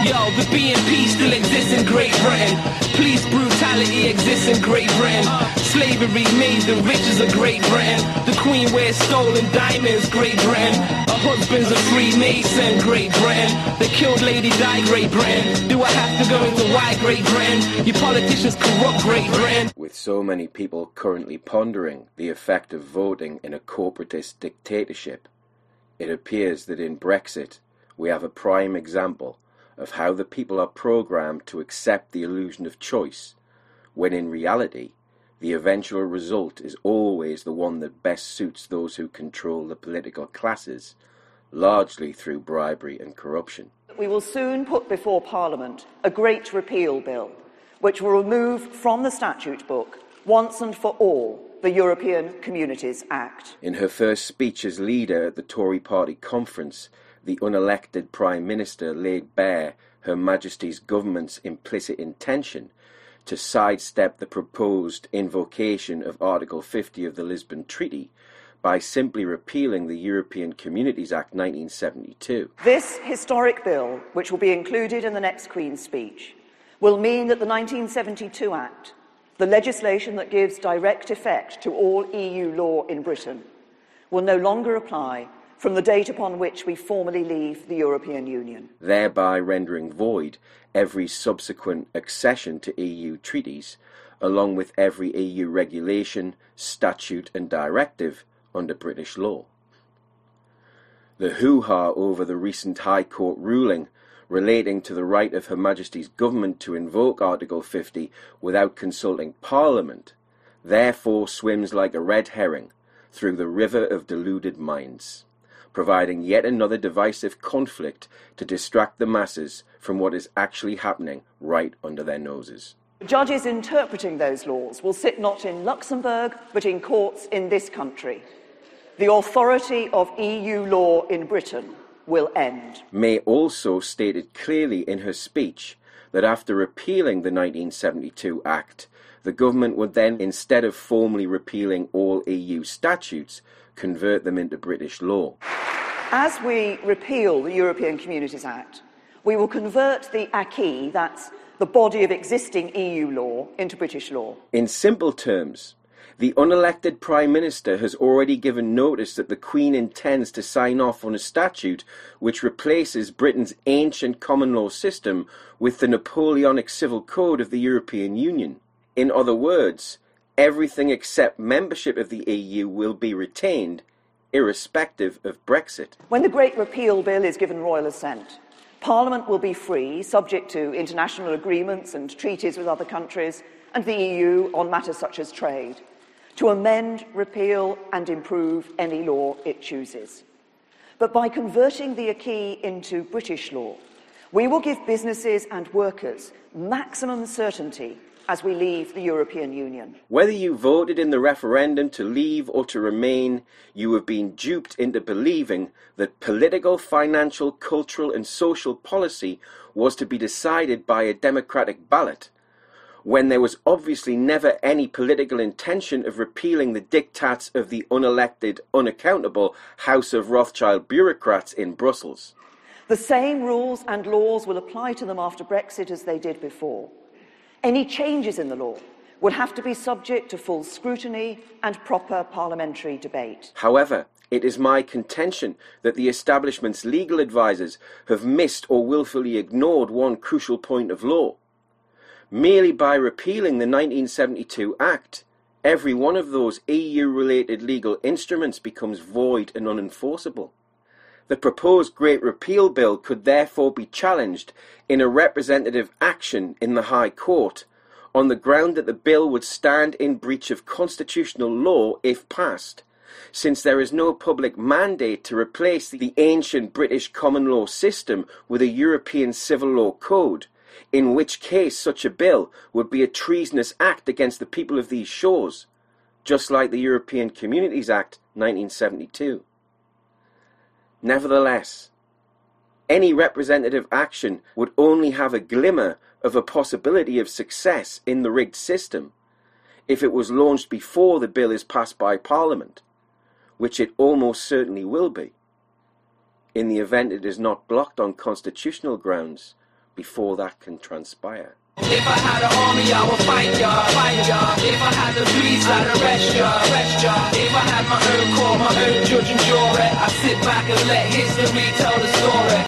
Yo, the BNP still exists in Great Britain. Police brutality exists in Great Britain. Slavery made the riches of Great Britain. The Queen wears stolen diamonds, Great Britain. Her husband's a Freemason, Great Britain. They killed Lady Di, Great Britain. Do I have to go into why Great Britain? You politicians corrupt Great Britain. With so many people currently pondering the effect of voting in a corporatist dictatorship, it appears that in Brexit we have a prime example of how the people are programmed to accept the illusion of choice, when in reality the eventual result is always the one that best suits those who control the political classes, largely through bribery and corruption. We will soon put before Parliament a great repeal bill, which will remove from the statute book, once and for all, the European Communities Act. In her first speech as leader at the Tory party conference, the unelected Prime Minister laid bare Her Majesty's government's implicit intention to sidestep the proposed invocation of Article 50 of the Lisbon Treaty by simply repealing the European Communities Act 1972. This historic bill, which will be included in the next Queen's speech, will mean that the 1972 Act, the legislation that gives direct effect to all EU law in Britain, will no longer apply from the date upon which we formally leave the European Union, thereby rendering void every subsequent accession to EU treaties, along with every EU regulation, statute and directive under British law. The hoo-ha over the recent High Court ruling relating to the right of Her Majesty's government to invoke Article 50 without consulting Parliament therefore swims like a red herring through the river of deluded minds, providing yet another divisive conflict to distract the masses from what is actually happening right under their noses. Judges interpreting those laws will sit not in Luxembourg, but in courts in this country. The authority of EU law in Britain will end. May also stated clearly in her speech that after repealing the 1972 Act, the government would then, instead of formally repealing all EU statutes, convert them into British law. As we repeal the European Communities Act, we will convert the acquis, that's the body of existing EU law, into British law. In simple terms, the unelected Prime Minister has already given notice that the Queen intends to sign off on a statute which replaces Britain's ancient common law system with the Napoleonic Civil Code of the European Union. In other words, everything except membership of the EU will be retained, irrespective of Brexit. When the Great Repeal Bill is given royal assent, Parliament will be free, subject to international agreements and treaties with other countries and the EU on matters such as trade, to amend, repeal and improve any law it chooses. But by converting the acquis into British law, we will give businesses and workers maximum certainty as we leave the European Union. Whether you voted in the referendum to leave or to remain, you have been duped into believing that political, financial, cultural and social policy was to be decided by a democratic ballot, when there was obviously never any political intention of repealing the diktats of the unelected, unaccountable House of Rothschild bureaucrats in Brussels. The same rules and laws will apply to them after Brexit as they did before. Any changes in the law would have to be subject to full scrutiny and proper parliamentary debate. However, it is my contention that the establishment's legal advisers have missed or willfully ignored one crucial point of law. Merely by repealing the 1972 Act, every one of those EU-related legal instruments becomes void and unenforceable. The proposed Great Repeal Bill could therefore be challenged in a representative action in the High Court on the ground that the bill would stand in breach of constitutional law if passed, since there is no public mandate to replace the ancient British common law system with a European civil law code, in which case such a bill would be a treasonous act against the people of these shores, just like the European Communities Act 1972. Nevertheless, any representative action would only have a glimmer of a possibility of success in the rigged system if it was launched before the bill is passed by Parliament, which it almost certainly will be, in the event it is not blocked on constitutional grounds before that can transpire. If I had an army, I would fight ya, fight ya. If I had the police, I'd arrest ya, arrest ya. If I had my own court, my own judge and jury, I'd sit back and let history tell the story.